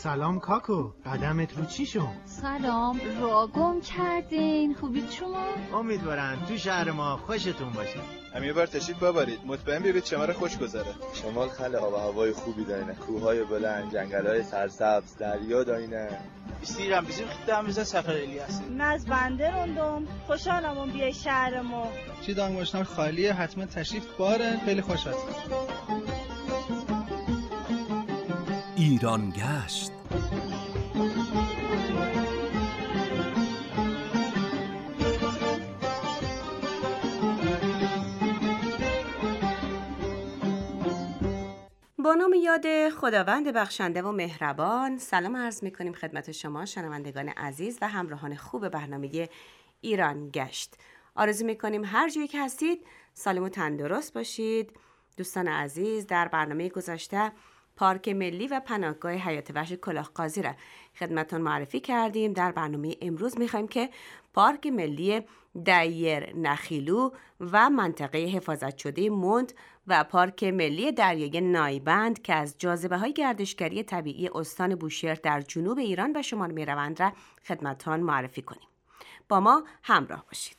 سلام کاکو، قدمت رو چی شد؟ سلام، راه گم کردین. خوبید شما؟ امیدوارم تو شهر ما خوشتون باشه. هم یه بار تشریف ببرید، مطمئن بیارید شمال خوش گذره. شمال خیلی آب و هوای خوبی دارینه، کوههای بلند، جنگل‌های سرسبز، دریا دارینه. استیرم bizim خدامıza سفر الیاسی. از بنده روندم، خوشحالم بیای شهر ما. چی دانگوشنار خالیه، حتما تشریف باره، خیلی خوش هست. ایران گشت. با نام یاد خداوند بخشنده و مهربان، سلام عرض می‌کنیم خدمت شما شنوندگان عزیز و همراهان خوب برنامه ایران گشت. آرزو می‌کنیم هر جایی که هستید سالم و تندرست باشید. دوستان عزیز، در برنامه گذشته پارک ملی و پناهگاه حیات وحش کلاغ‌قاضی را خدمتتون معرفی کردیم. در برنامه امروز می‌خوایم که پارک ملی دایر نخیلو و منطقه حفاظت شده موند و پارک ملی دریای نایبند که از جاذبه‌های گردشگری طبیعی استان بوشهر در جنوب ایران به شمار می‌روند را خدمتتون معرفی کنیم. با ما همراه باشید.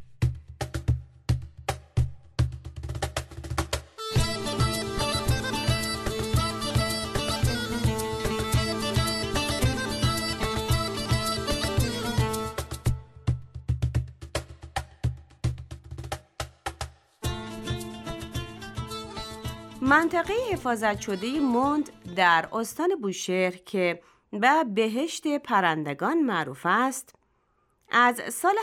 منطقه حفاظت شده موند در استان بوشهر که به بهشت پرندگان معروف است، از سال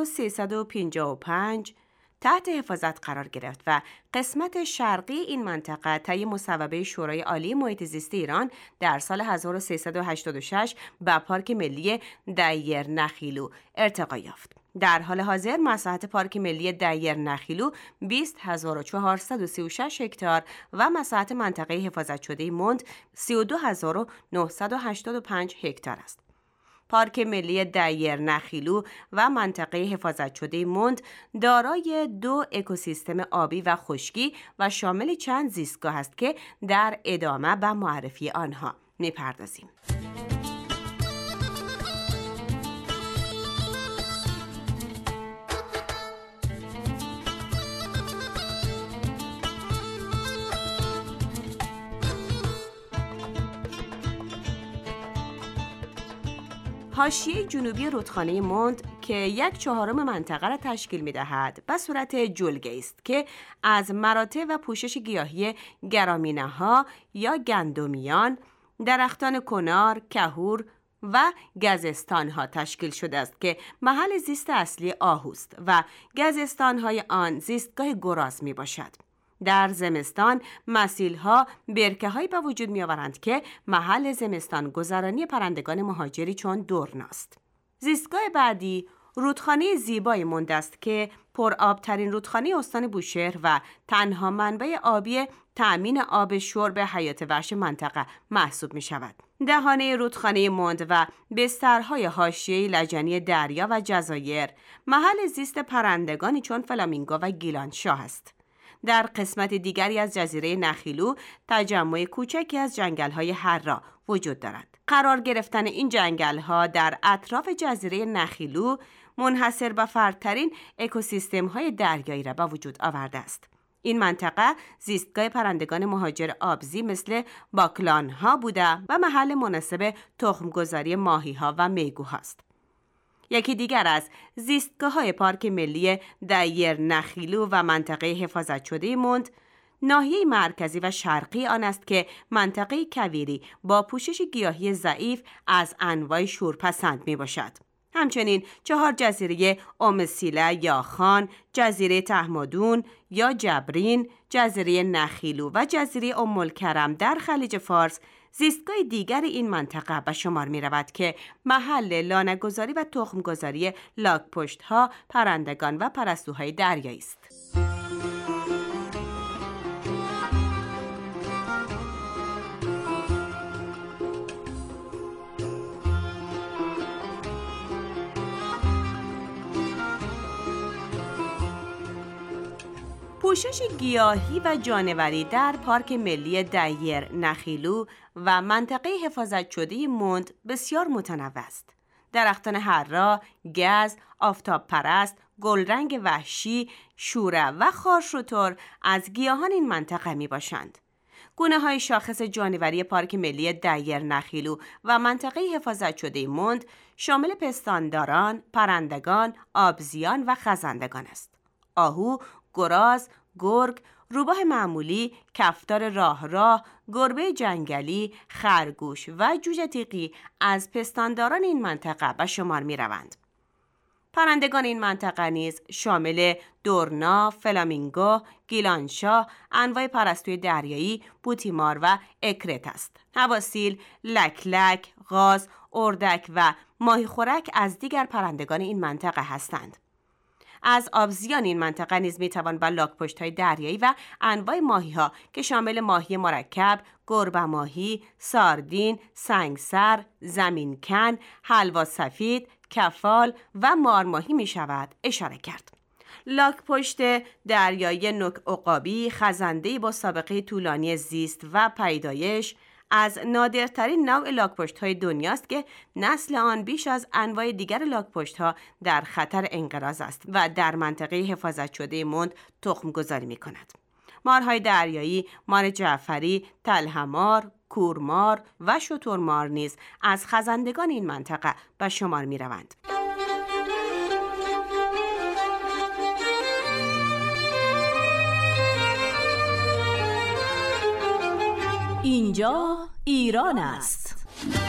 1355 تحت حفاظت قرار گرفت و قسمت شرقی این منطقه طی مصوبه شورای عالی محیط زیست ایران در سال 1386 به پارک ملی دایر نخیلو ارتقا یافت. در حال حاضر مساحت پارک ملی دایر نخیلو 20436 هکتار و مساحت منطقه حفاظت شده موند 32985 هکتار است. پارک ملی دایر نخیلو و منطقه حفاظت شده موند دارای 2 اکوسیستم آبی و خشکی و شامل چند زیستگاه است که در ادامه به معرفی آنها می‌پردازیم. حاشیه جنوبی رودخانه موند که 1/4 منطقه را تشکیل می‌دهد به صورت جلگه است که از مراتع و پوشش گیاهی گرامینه‌ها یا گندمیان، درختان کنار، کهور و گزستان‌ها تشکیل شده است که محل زیست اصلی آهوست و گزستان‌های آن زیستگاه گراز میباشد. در زمستان مسیل‌ها برکه‌هایی به وجود می‌آورند که محل زمستان گذرانی پرندگان مهاجری چون درناست. زیستگاه بعدی رودخانه زیبای موند است که پرآب‌ترین رودخانه استان بوشهر و تنها منبع آبی تأمین آب شرب حیات وحش منطقه محسوب می‌شود. دهانه رودخانه موند و بسترهای حاشیه لجنی دریا و جزایر محل زیست پرندگانی چون فلامینگو و گیلانشاه است. در قسمت دیگری از جزیره نخیلو تجمع کوچکی از جنگل‌های حرا وجود دارد. قرار گرفتن این جنگل‌ها در اطراف جزیره نخیلو منحصر به فردترین اکوسیستم‌های دریایی را به وجود آورده است. این منطقه زیستگاه پرندگان مهاجر آبزی مثل باکلان‌ها بوده و محل مناسب تخم‌گذاری ماهی‌ها و میگوهاست. یکی دیگر از زیستگاه‌های پارک ملی دایر نخیلو و منطقه حفاظت شده موند ناحیه مرکزی و شرقی آن است که منطقه کویری با پوشش گیاهی ضعیف از انواع شورپسند می باشد. همچنین 4 جزیره اومسیله یا خان، جزیره تحمدون یا جبرین، جزیره نخیلو و جزیره ام‌الکرم در خلیج فارس زیستگاه دیگر این منطقه به شمار می رود که محل لانه‌گذاری و تخم‌گذاری لاک‌پشت‌ها، پرندگان و پرستوهای دریایی است. پوشش گیاهی و جانوری در پارک ملی دایر نخیلو و منطقه حفاظت شده موند بسیار متنوع است. درختان حرا، گز، آفتاب پرست، گلرنگ وحشی، شوره و خارشتر از گیاهان این منطقه می باشند. گونه های شاخص جانوری پارک ملی دایر نخیلو و منطقه حفاظت شده موند شامل پستانداران، پرندگان، آبزیان و خزندگان است. آهو، گراز، گرگ، روباه معمولی، کفتار راه، گربه جنگلی، خرگوش و جوجه تیغی از پستانداران این منطقه به شمار می روند. پرندگان این منطقه نیز شامل دورنا، فلامینگو، گیلانشاه، انواع پرستوی دریایی، بوتیمار و اکرت است. حواسیل، لکلک، غاز، اردک و ماهی خورک از دیگر پرندگان این منطقه هستند. از آبزیان این منطقه نیز میتوان با لاک‌پشت‌های دریایی و انواع ماهی‌ها که شامل ماهی مرکب، گربه ماهی، ساردین، سنگسر، زمینکن، حلوا سفید، کفال و مارماهی می شود اشاره کرد. لاک‌پشت دریایی نوک عقابی، خزنده‌ای با سابقه طولانی زیست و پیدایش، از نادرترین نوع لاک‌پشت‌های دنیاست که نسل آن بیش از انواع دیگر لاک‌پشت‌ها در خطر انقراض است و در منطقه حفاظت شده موند تخم‌گذاری می‌کند. مارهای دریایی، مار جعفری، تلهمار، کورمار و شترمار نیز از خزندگان این منطقه به شمار می‌روند. اینجا ایران است.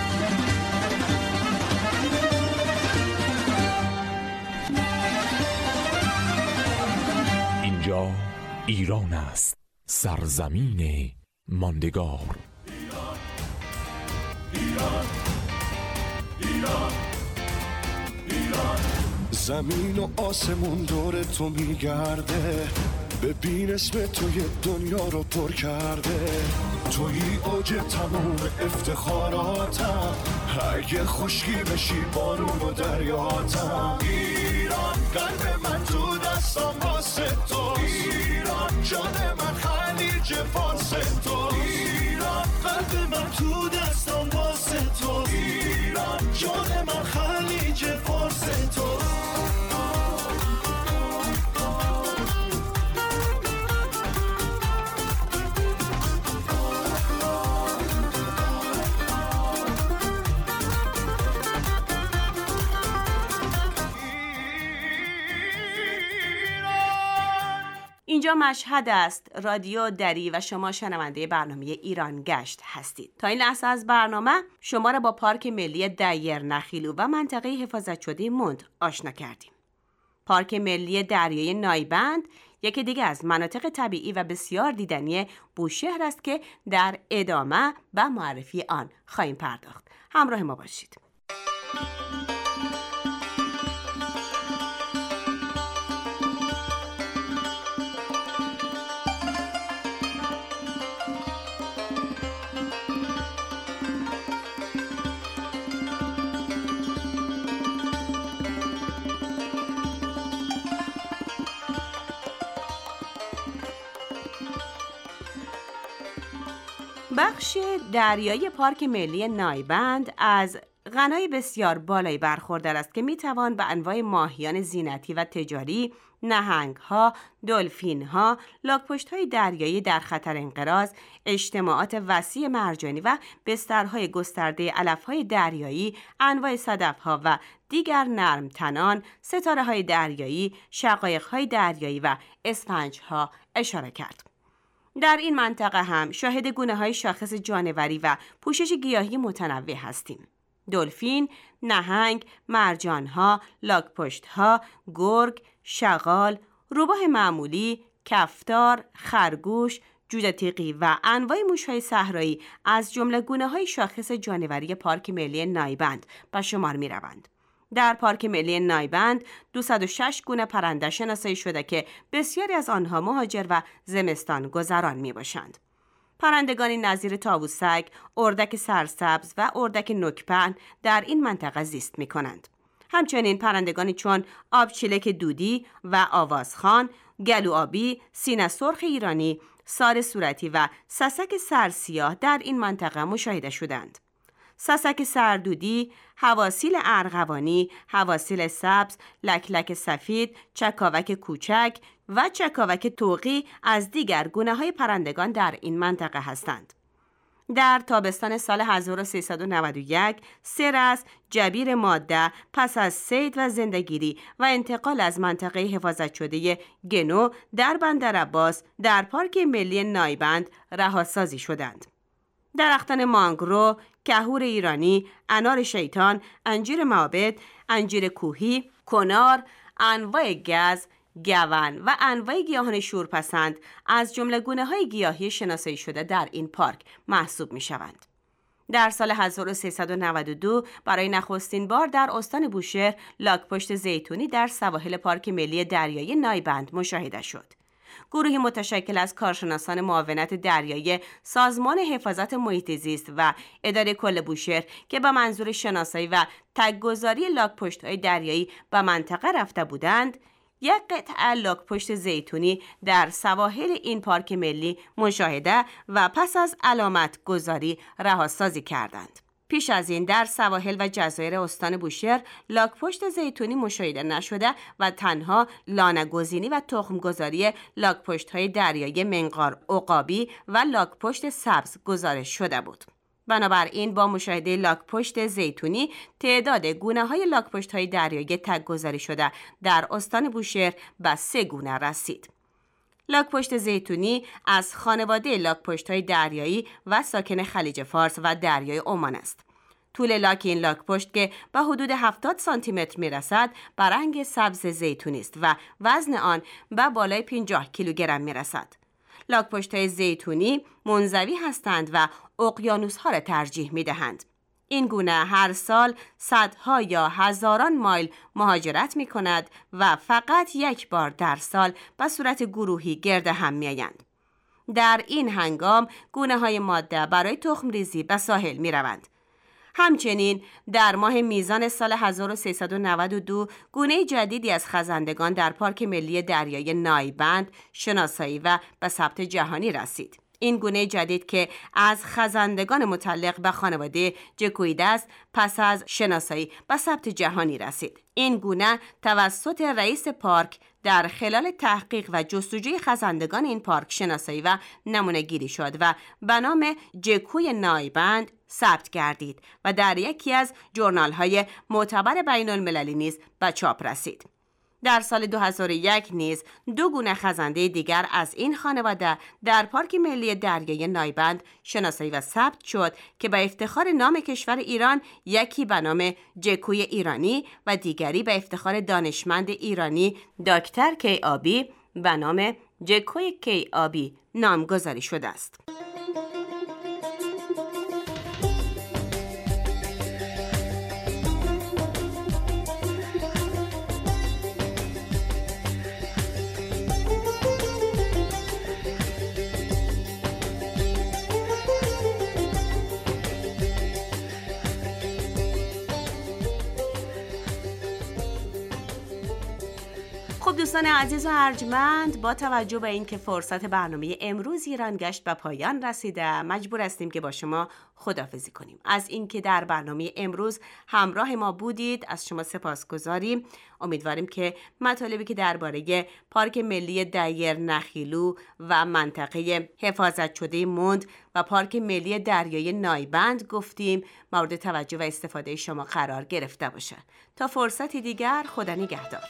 اینجا ایران است، سرزمین ماندگار. زمین و آسمون دور تو میگرده، ببین اسم توی دنیا رو پر کرده. توی اوج تموم افتخاراتم، اگه خشکی بشی بارون و دریاتم. ایران قلب من تو دستم واسه توست، ایران جان من خلیج فارس توست، ایران قلب من تو دستم واسه توست، ایران جان من خلیج فارس توست. اینجا مشهد است، رادیو دری و شما شنونده برنامه ایران گشت هستید. تا این لحظه از برنامه شما را با پارک ملی دایر نخیلو و منطقه حفاظت شده موند آشنا کردیم. پارک ملی دریای نایبند یکی دیگه از مناطق طبیعی و بسیار دیدنی بوشهر است که در ادامه به معرفی آن خواهیم پرداخت. همراه ما باشید. بخش دریایی پارک ملی نایبند از غنای بسیار بالایی برخوردار است که میتوان به انواع ماهیان زینتی و تجاری، نهنگ‌ها، دلفین‌ها، لاک‌پشت‌های دریایی در خطر انقراض، اجتماعات وسیع مرجانی و بسترهای گسترده علف‌های دریایی، انواع صدف‌ها و دیگر نرمتنان، ستاره‌های دریایی، شقایق‌های دریایی و اسفنج‌ها اشاره کرد. در این منطقه هم شاهد گونه‌های شاخص جانوری و پوشش گیاهی متنوع هستیم. دلفین، نهنگ، مرجان‌ها، لاک‌پشت‌ها، گرگ، شغال، روباه معمولی، کفتار، خرگوش، جوجه تیغی و انواع موش‌های صحرایی از جمله گونه‌های شاخص جانوری پارک ملی نایبند به شمار می‌روند. در پارک ملی نایبند 206 گونه پرنده شناسایی شده که بسیاری از آنها مهاجر و زمستان گذران می باشند. پرندگانی نظیر طاووسک، اردک سرسبز و اردک نوک‌پهن در این منطقه زیست می کنند. همچنین پرندگانی چون آبچیلک دودی و آوازخوان، گلوآبی، سینه سرخ ایرانی، سار صورتی و سسک سرسیاه در این منطقه مشاهده شدند. سسک سردودی، حواسیل ارغوانی، حواسیل سبز، لکلک سفید، چکاوک کوچک و چکاوک طوقی از دیگر گونه‌های پرندگان در این منطقه هستند. در تابستان سال 1391 سرس، جبیر ماده پس از صید و زندگیری و انتقال از منطقه حفاظت شده گنو در بندر عباس در پارک ملی نایبند رهاسازی شدند. درختان مانگرو، کهور ایرانی، انار شیطان، انجیر معابد، انجیر کوهی، کنار، انواع گز، گون و انواع گیاهان شورپسند از جمله گونه‌های گیاهی شناسایی شده در این پارک محسوب می‌شوند. در سال 1392 برای نخستین بار در استان بوشهر لاک‌پشت زیتونی در سواحل پارک ملی دریایی نایبند مشاهده شد. گروهی متشکل از کارشناسان معاونت دریایی سازمان حفاظت محیط زیست و اداره کل بوشهر که به منظور شناسایی و تگ‌گذاری لاک‌پشت‌های دریایی به منطقه رفته بودند، یک قطعه لاک‌پشت زیتونی در سواحل این پارک ملی مشاهده و پس از علامت گذاری رهاسازی کردند. پیش از این در سواحل و جزایر استان بوشهر لاک‌پشت زیتونی مشاهده نشده و تنها لانه‌گزینی و تخم‌گذاری لاک‌پشت‌های دریایی منقار عقابی و لاک‌پشت سبز گزارش شده بود. بنابراین با مشاهده لاک‌پشت زیتونی تعداد گونه‌های لاک‌پشت‌های دریایی تگ‌گذاری شده در استان بوشهر به 3 گونه رسید. لاک‌پشت زیتونی از خانواده لاک‌پشت‌های دریایی و ساکن خلیج فارس و دریای عمان است. طول لاک این لاک‌پشت که به حدود 70 سانتی متر می‌رسد به رنگ سبز زیتونی است و وزن آن به بالای 50 کیلوگرم می‌رسد. لاک‌پشت‌های زیتونی منزوی هستند و اقیانوس‌ها را ترجیح می‌دهند. این گونه هر سال صدها یا هزاران مایل مهاجرت می‌کند و فقط یک بار در سال به صورت گروهی گرد هم می‌آیند. در این هنگام گونه‌های ماده برای تخم‌ریزی به ساحل می‌روند. همچنین در ماه میزان سال 1392 گونه جدیدی از خزندگان در پارک ملی دریایی نایبند شناسایی و به ثبت جهانی رسید. این گونه جدید که از خزندگان متعلق به خانواده جکویدس پس از شناسایی به ثبت جهانی رسید. این گونه توسط رئیس پارک در خلال تحقیق و جستجوی خزندگان این پارک شناسایی و نمونه گیری شد و به نام جکوی نایبند ثبت گردید و در یکی از ژورنال‌های معتبر بین‌المللی نیز به چاپ رسید. در سال 2001 نیز 2 گونه خزنده دیگر از این خانواده در پارک ملی دریایی نایبند شناسایی و ثبت شد که به افتخار نام کشور ایران، یکی به نام جکوی ایرانی و دیگری به افتخار دانشمند ایرانی دکتر کی‌آبی به نام جکوی کی‌آبی نامگذاری شده است. دوستان عزیز و ارجمند، با توجه به اینکه فرصت برنامه امروز ایران گشت به پایان رسیده، مجبور هستیم که با شما خداحافظی کنیم. از اینکه در برنامه امروز همراه ما بودید از شما سپاسگزاریم. امیدواریم که مطالبی که درباره پارک ملی دیر نخیلو و منطقه حفاظت شده مند و پارک ملی دریایی نایبند گفتیم مورد توجه و استفاده شما قرار گرفته باشه. تا فرصتی دیگر، خدا نگهدار.